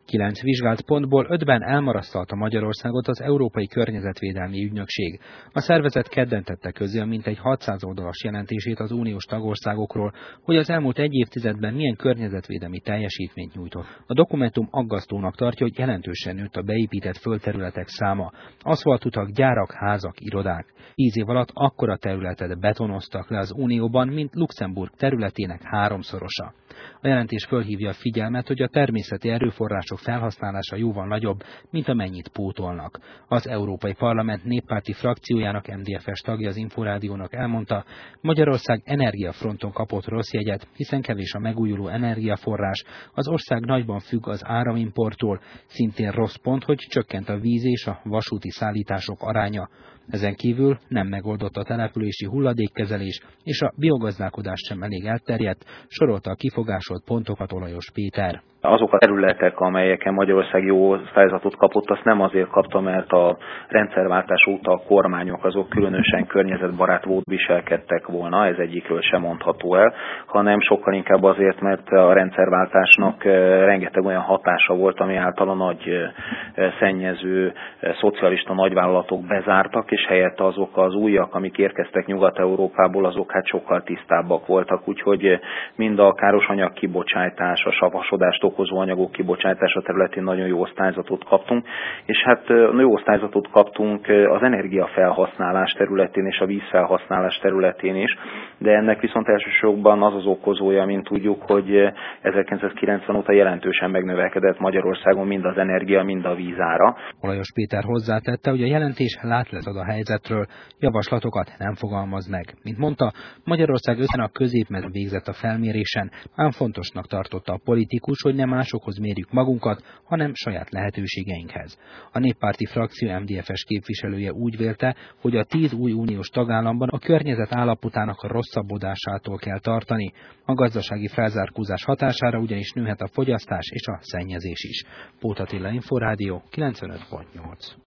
9 vizsgált pontból 5-ben elmarasztalta Magyarországot az Európai Környezetvédelmi Ügynökség. A szervezet kedden tette közzé a mintegy 600 oldalas jelentését az uniós tagországokról, hogy az elmúlt egy évtizedben milyen környezetvédelmi teljesítményt nyújtott. A dokumentum aggasztónak tartja, hogy jelentősen nőtt a beépített földterületek száma. Aszfaltutak, gyárak, házak, irodák. 10 év alatt akkora területet betonoztak le az Unióban, mint Luxemburg területének 3-szorosa. A jelentés fölhívja a figyelmet, hogy a természeti erőforrások felhasználása jóval nagyobb, mint amennyit pótolnak. Az Európai Parlament néppárti frakciójának MDF-es tagja az Inforádiónak elmondta, Magyarország energiafronton kapott rossz jegyet, hiszen kevés a megújuló energiaforrás, az ország nagyban függ az áramimporttól, szintén rossz pont, hogy csökkent a víz és a vasúti szállítások aránya. Ezen kívül nem megoldott a települési hulladékkezelés, és a biogazdálkodás sem elég elterjedt, sorolta a kifogásolt pontokat Olajos Péter. Azok a területek, amelyeken Magyarország jó osztályzatot kapott, azt nem azért kapta, mert a rendszerváltás óta a kormányok azok különösen környezetbarát módon viselkedtek volna, ez egyikről sem mondható el, hanem sokkal inkább azért, mert a rendszerváltásnak rengeteg olyan hatása volt, ami által a nagy szennyező szocialista nagyvállalatok bezártak, és helyette azok az újak, amik érkeztek Nyugat-Európából, azok hát sokkal tisztábbak voltak, úgyhogy mind a károsanyag kibocsátás, a savasodást okozó anyagok kibocsátása területén nagyon jó osztályzatot kaptunk, és hát jó osztályzatot kaptunk az energiafelhasználás területén és a vízfelhasználás területén is, de ennek viszont elsősorban az az okozója, mint tudjuk, hogy 1990 óta jelentősen megnövekedett Magyarországon mind az energia, mind a vízára. Olajos Péter hozzátette, hogy a jelentés látletat a helyzetről, javaslatokat nem fogalmaz meg. Mint mondta, Magyarország 50 a középmezőn végzett a felmérésen, ám fontosnak tartotta a politikus, hogy nem másokhoz mérjük magunkat, hanem saját lehetőségeinkhez. A néppárti frakció MDF-es képviselője úgy vélte, hogy a 10 új uniós tagállamban a környezet állapotának a rosszabbodásától kell tartani. A gazdasági felzárkózás hatására ugyanis nőhet a fogyasztás és a szennyezés is. Póth Attila, Inforádió 95.8.